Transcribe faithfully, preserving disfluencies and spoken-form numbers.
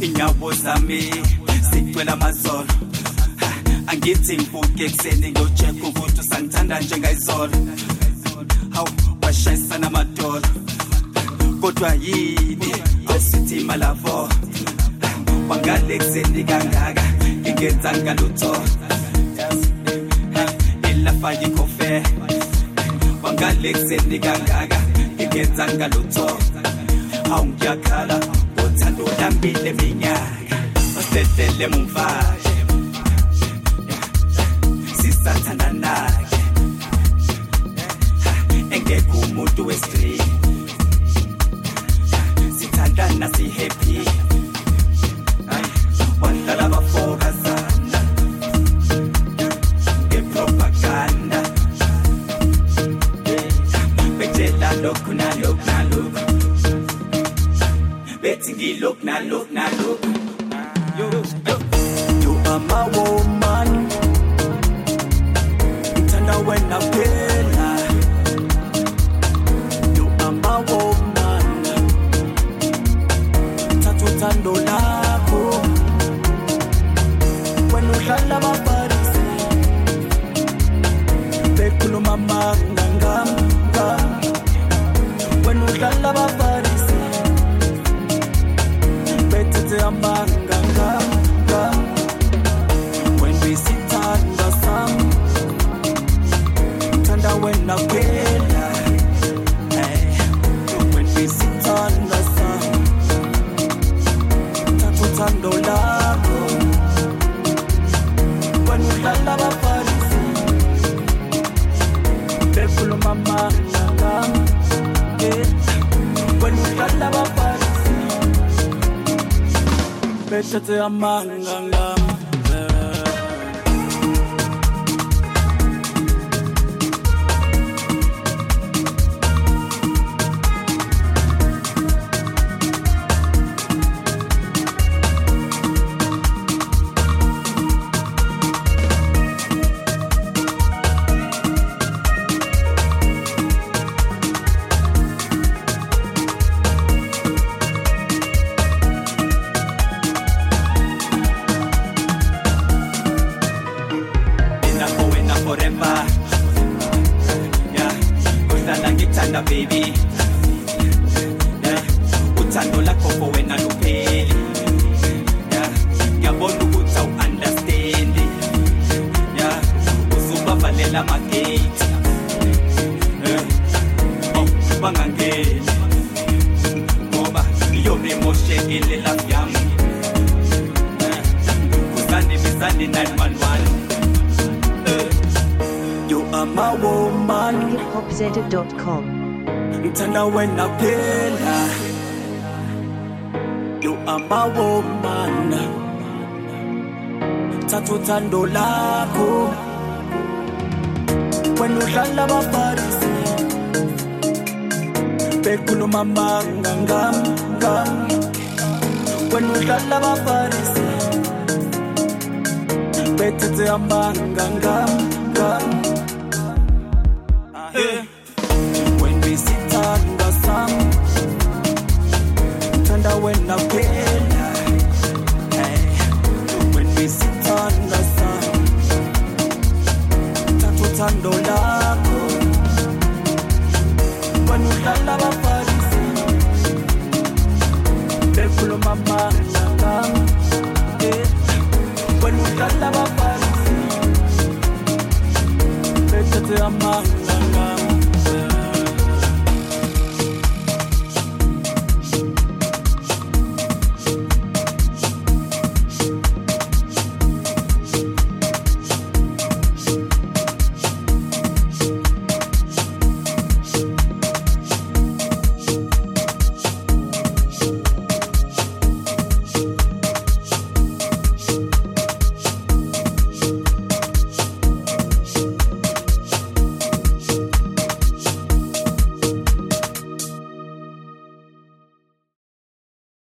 inyawo zami sicwela amazolo angithi ngivuke ekseni ngiyocheck ukuthi usangithanda njengayizolo hawu washayisa namadolo kodwa yini awusithi malavo wangale ekseni kangaka ingenza ngalutho ilafa yikofe wangale ekseni kangaka ingenza ngalutho hawu ngiyakhala uthando lambile minyaka osedele mumvaje sisathanda nake engekho umuntu westreet sithandana si happy wadlala bafokazana ngepropaganda betshela lokhu nalokhu nalokhu bethi ngilokhu nalokhu nalokhu yo yo you are my woman thanda wena phela you are my woman thathu thando lakho wena uhlala baparisi bekhuluma manga ngam wena uhlala baparisi bethe amanga ngam when we sit on the sun thanda wena phela when we sit on the sun thathu thando lakho wena uhlala baparisi bekhuluma manga ngam wena uhlala baparisi bethe amanga ngam baby yeah uthando lakho for wena lupheli yeah ngiyabona ukuthi awu understand yeah usubavala amagate eh oh bangangeni ngoba iyobe moshekile la yami usande bizande nine one one you are my woman hip hop zeta dot com thanda wena phela you are my woman thathu thando lakho wena uhlala baparisi bekhuluma manga ngam ngam wena uhlala baparisi bethe amanga ngam ngam when we sit on the sun thanda wena phela when we sit on the sun thathu thando lakho wena uhlala baparisi bekhuluma manga